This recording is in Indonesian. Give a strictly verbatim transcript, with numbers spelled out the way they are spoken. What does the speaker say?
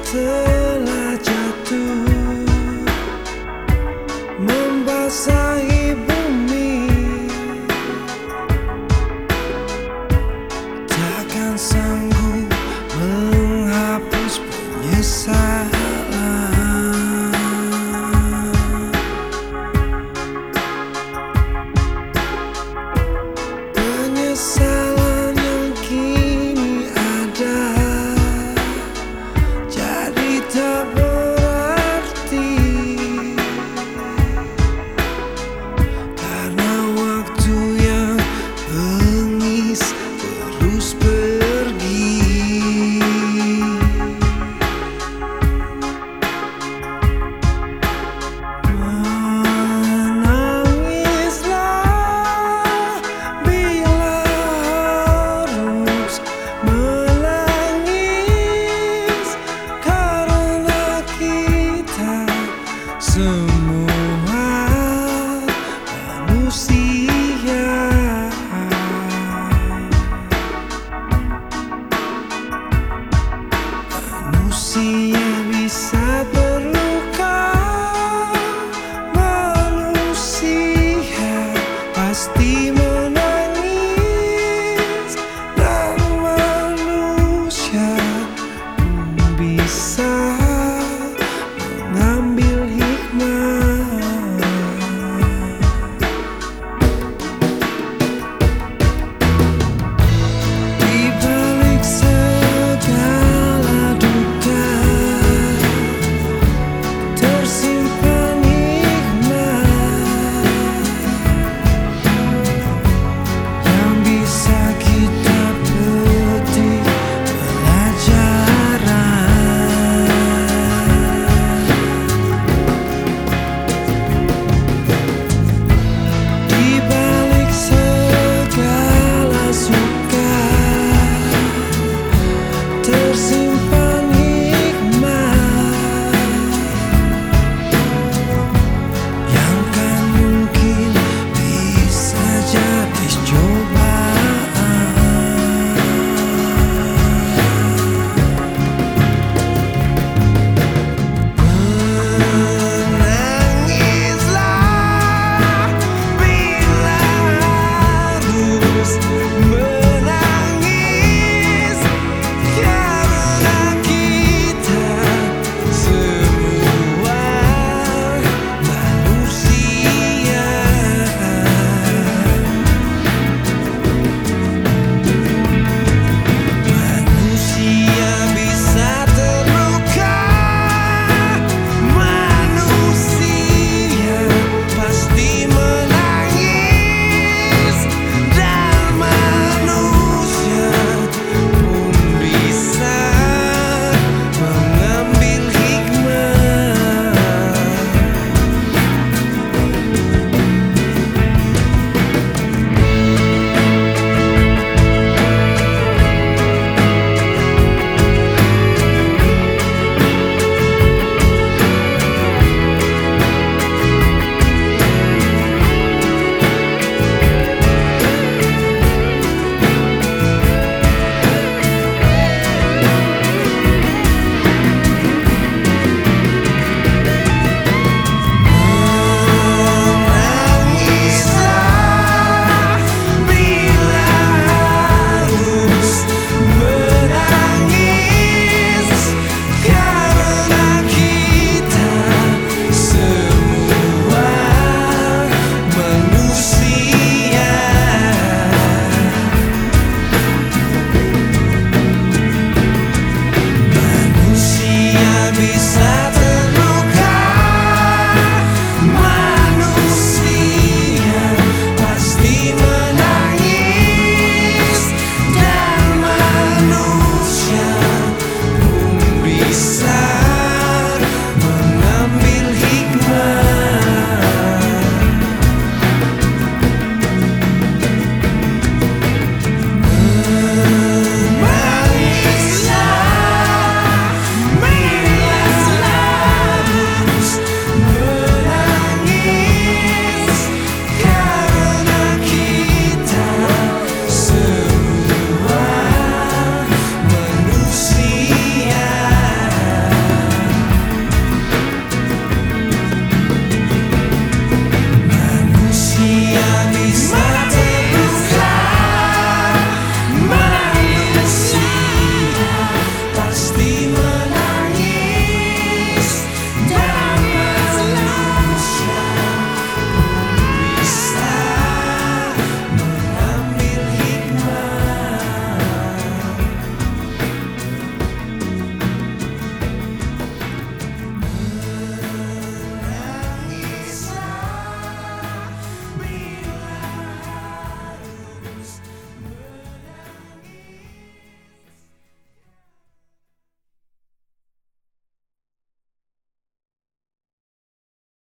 telah jatuh membasahi bumi, takkan sanggup menghapus penyesalan. Penyesalan yang kini ada jadi tak berarti, karena waktu yang bengis terus pergi. Menangislah bila harus menangis, karena kita semua manusia. Manusia bisa terluka, manusia pasti menangis, dan manusia pun bisa mengambil hikmah. Di balik segala duka tersimpan hikmah yang bisa kita petik pelajaran. Di balik segala suka tersimpan hikmah yang kan mungkin bisa jadi cobaan. Menangislah bila harus menangis, karena kita semua manusia. Manusia bisa terluka, manusia pasti menangis, dan manusia pun bisa mengambil hikmah. Menangislah bila harus menangis, karena kita semua manusia. Manusia bisa